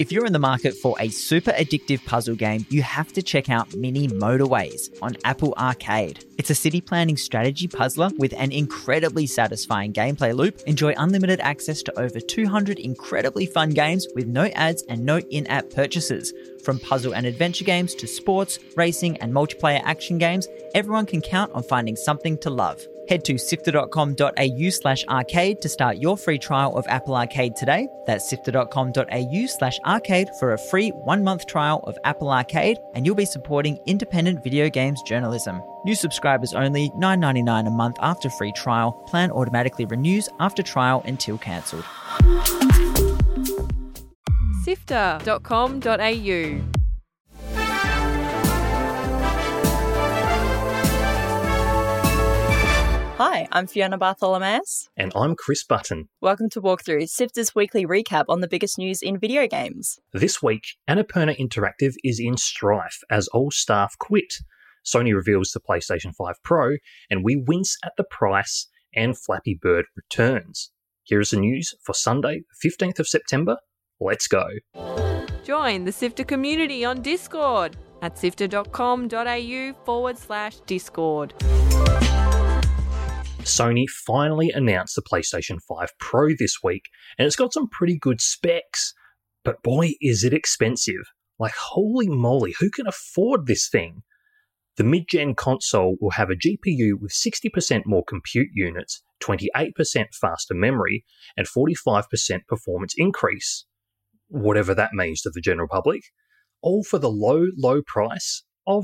If you're in the market for a super addictive puzzle game, you have to check out Mini Motorways on Apple Arcade. It's a city planning strategy puzzler with an incredibly satisfying gameplay loop. Enjoy unlimited access to over 200 incredibly fun games with no ads and no in-app purchases. From puzzle and adventure games to sports, racing and multiplayer action games, everyone can count on finding something to love. Head to sifter.com.au/arcade to start your free trial of Apple Arcade today. That's sifter.com.au/arcade for a free 1-month trial of Apple Arcade, and you'll be supporting independent video games journalism. New subscribers only, $9.99 a month after free trial. Plan automatically renews after trial until cancelled. Sifter.com.au. Hi, I'm Fiona Bartholomeus. And I'm Chris Button. Welcome to Walkthrough, Sifter's weekly recap on the biggest news in video games. This week, Annapurna Interactive is in strife as all staff quit. Sony reveals the PlayStation 5 Pro, and we wince at the price, and Flappy Bird returns. Here is the news for Sunday, 15th of September. Let's go. Join the Sifter community on Discord at sifter.com.au/Discord. Sony finally announced the PlayStation 5 Pro this week, and it's got some pretty good specs. But boy, is it expensive. Like, holy moly, who can afford this thing? The mid-gen console will have a GPU with 60% more compute units, 28% faster memory, and 45% performance increase. Whatever that means to the general public. All for the low price of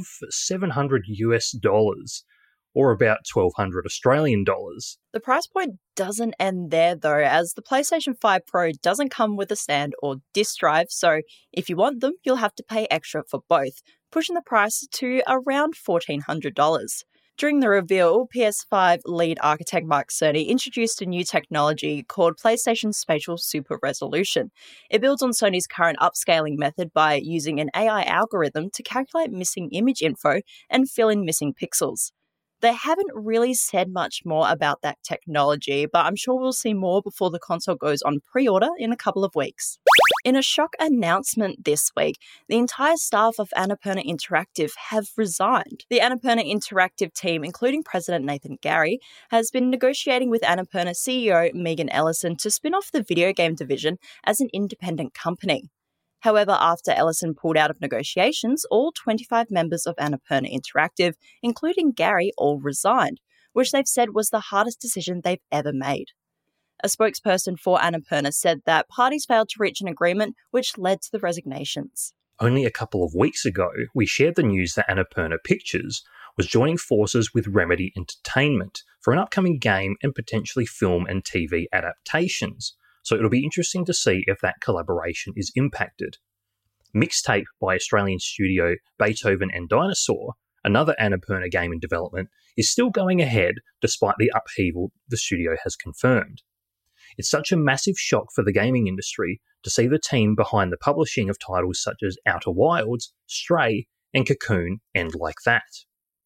$700 or about $1,200 Australian dollars. The price point doesn't end there though, as the PlayStation 5 Pro doesn't come with a stand or disk drive, so if you want them, you'll have to pay extra for both, pushing the price to around $1,400. During the reveal, PS5 lead architect Mark Cerny introduced a new technology called PlayStation Spatial Super Resolution. It builds on Sony's current upscaling method by using an AI algorithm to calculate missing image info and fill in missing pixels. They haven't really said much more about that technology, but I'm sure we'll see more before the console goes on pre-order in a couple of weeks. In a shock announcement this week, the entire staff of Annapurna Interactive have resigned. The Annapurna Interactive team, including President Nathan Gary, has been negotiating with Annapurna CEO Megan Ellison to spin off the video game division as an independent company. However, after Ellison pulled out of negotiations, all 25 members of Annapurna Interactive, including Gary, all resigned, which they've said was the hardest decision they've ever made. A spokesperson for Annapurna said that parties failed to reach an agreement, which led to the resignations. Only a couple of weeks ago, we shared the news that Annapurna Pictures was joining forces with Remedy Entertainment for an upcoming game and potentially film and TV adaptations. So it'll be interesting to see if that collaboration is impacted. Mixtape by Australian studio Beethoven and Dinosaur, another Annapurna game in development, is still going ahead despite the upheaval the studio has confirmed. It's such a massive shock for the gaming industry to see the team behind the publishing of titles such as Outer Wilds, Stray, and Cocoon end like that.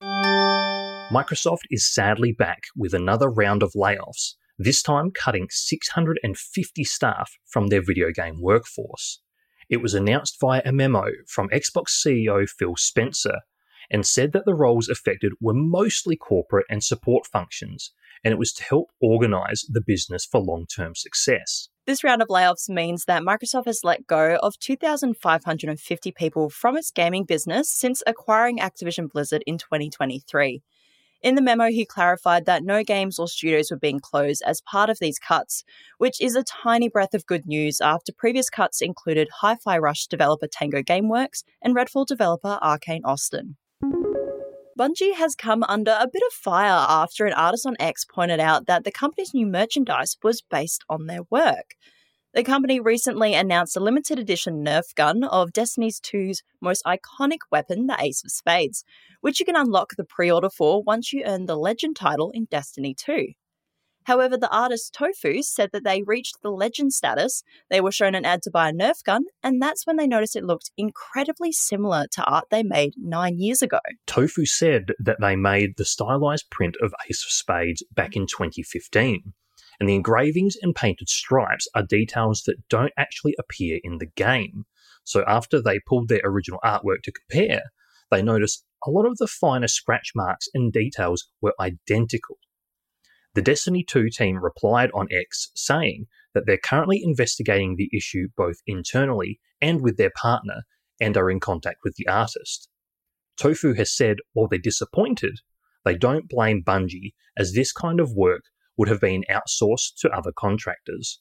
Microsoft is sadly back with another round of layoffs, this time cutting 650 staff from their video game workforce. It was announced via a memo from Xbox CEO Phil Spencer and said that the roles affected were mostly corporate and support functions, and it was to help organise the business for long-term success. This round of layoffs means that Microsoft has let go of 2,550 people from its gaming business since acquiring Activision Blizzard in 2023. In the memo, he clarified that no games or studios were being closed as part of these cuts, which is a tiny breath of good news after previous cuts included Hi-Fi Rush developer Tango Gameworks and Redfall developer Arcane Austin. Bungie has come under a bit of fire after an artist on X pointed out that the company's new merchandise was based on their work. The company recently announced a limited edition Nerf gun of Destiny 2's most iconic weapon, the Ace of Spades, which you can unlock the pre-order for once you earn the Legend title in Destiny 2. However, the artist Tofu said that they reached the Legend status, they were shown an ad to buy a Nerf gun, and that's when they noticed it looked incredibly similar to art they made 9 years ago. Tofu said that they made the stylized print of Ace of Spades back in 2015. And the engravings and painted stripes are details that don't actually appear in the game. So after they pulled their original artwork to compare, they noticed a lot of the finer scratch marks and details were identical. The Destiny 2 team replied on X saying that they're currently investigating the issue both internally and with their partner and are in contact with the artist. Tofu has said while they're disappointed, they don't blame Bungie as this kind of work would have been outsourced to other contractors.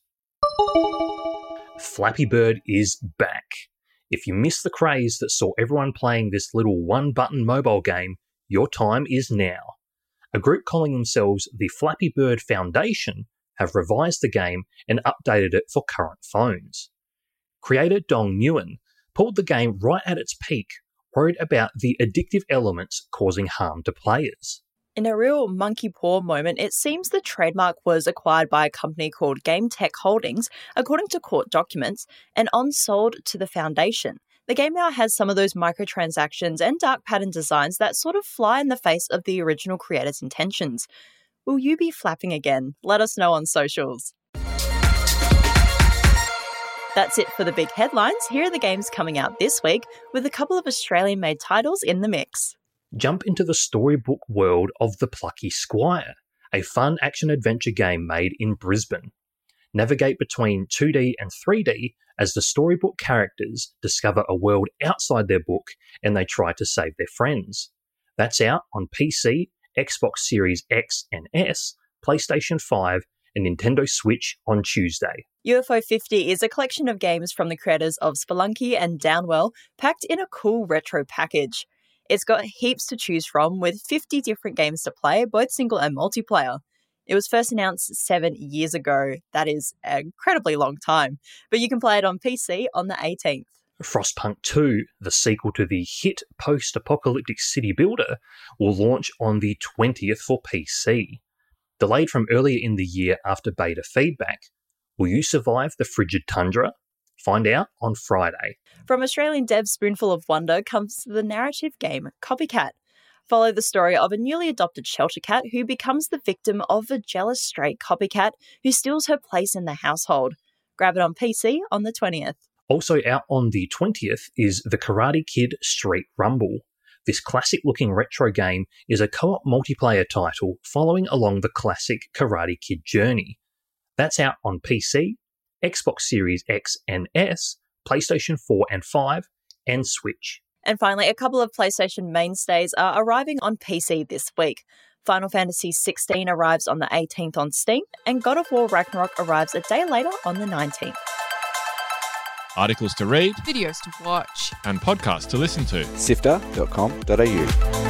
Flappy Bird is back. If you missed the craze that saw everyone playing this little one-button mobile game, your time is now. A group calling themselves the Flappy Bird Foundation have revised the game and updated it for current phones. Creator Dong Nguyen pulled the game right at its peak, worried about the addictive elements causing harm to players. In a real monkey paw moment, it seems the trademark was acquired by a company called Game Tech Holdings, according to court documents, and on-sold to the Foundation. The game now has some of those microtransactions and dark pattern designs that sort of fly in the face of the original creator's intentions. Will you be flapping again? Let us know on socials. That's it for the big headlines. Here are the games coming out this week, with a couple of Australian-made titles in the mix. Jump into the storybook world of The Plucky Squire, a fun action-adventure game made in Brisbane. Navigate between 2D and 3D as the storybook characters discover a world outside their book and they try to save their friends. That's out on PC, Xbox Series X and S, PlayStation 5, and Nintendo Switch on Tuesday. UFO 50 is a collection of games from the creators of Spelunky and Downwell, packed in a cool retro package. It's got heaps to choose from, with 50 different games to play, both single and multiplayer. It was first announced 7 years ago. That is an incredibly long time. But you can play it on PC on the 18th. Frostpunk 2, the sequel to the hit post-apocalyptic city builder, will launch on the 20th for PC. Delayed from earlier in the year after beta feedback, will you survive the frigid tundra? Find out on Friday. From Australian dev Spoonful of Wonder comes the narrative game Copycat. Follow the story of a newly adopted shelter cat who becomes the victim of a jealous stray copycat who steals her place in the household. Grab it on PC on the 20th. Also out on the 20th is The Karate Kid Street Rumble. This classic-looking retro game is a co-op multiplayer title following along the classic Karate Kid journey. That's out on PC, Xbox Series X and S, PlayStation 4 and 5, and Switch. And finally, a couple of PlayStation mainstays are arriving on PC this week. Final Fantasy XVI arrives on the 18th on Steam, and God of War Ragnarok arrives a day later on the 19th. Articles to read, Videos to watch, and podcasts to listen to. Sifter.com.au.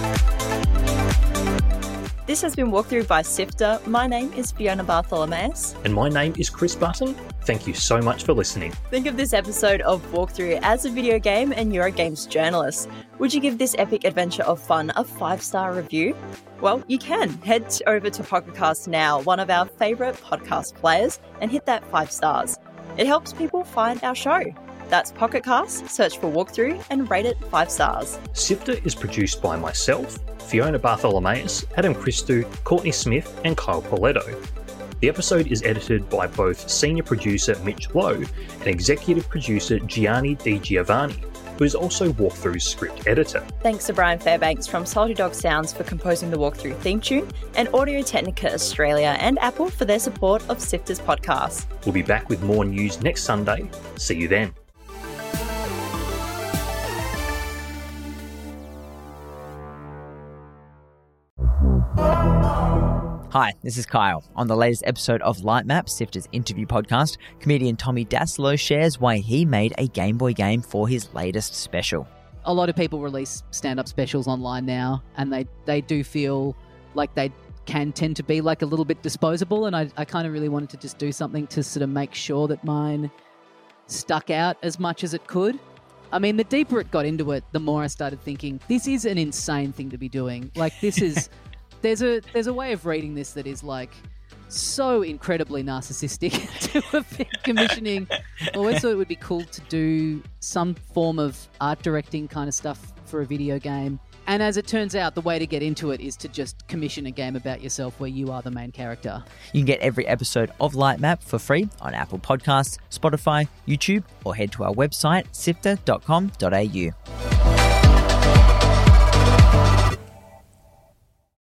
This has been Walkthrough by Sifter. My name is Fiona Bartholomeus. And my name is Chris Button. Thank you so much for listening. Think of this episode of Walkthrough as a video game and you're a games journalist. Would you give this epic adventure of fun a 5-star review? Well, you can. Head over to Pocket Cast now, one of our favourite podcast players, and hit that 5 stars. It helps people find our show. That's Pocket Cast, search for Walkthrough and rate it 5 stars. Sifter is produced by myself, Fiona Bartholomeus, Adam Christou, Courtney Smith, and Kyle Pauletto. The episode is edited by both senior producer Mitch Lowe and executive producer Gianni Di Giovanni, who is also Walkthrough's script editor. Thanks to Brian Fairbanks from Salty Dog Sounds for composing the Walkthrough theme tune, and Audio Technica Australia and Apple for their support of Sifter's podcast. We'll be back with more news next Sunday. See you then. Hi, this is Kyle. On the latest episode of Light Map, Sifter's interview podcast, comedian Tommy Daslow shares why he made a Game Boy game for his latest special. A lot of people release stand-up specials online now, and they do feel like they can tend to be like a little bit disposable, and I kind of really wanted to just do something to sort of make sure that mine stuck out as much as it could. I mean, the deeper it got into it, the more I started thinking, this is an insane thing to be doing. Like, this is... There's a way of reading this that is like so incredibly narcissistic to have been commissioning. I always thought it would be cool to do some form of art directing kind of stuff for a video game. And as it turns out, the way to get into it is to just commission a game about yourself where you are the main character. You can get every episode of Lightmap for free on Apple Podcasts, Spotify, YouTube, or head to our website, sifter.com.au.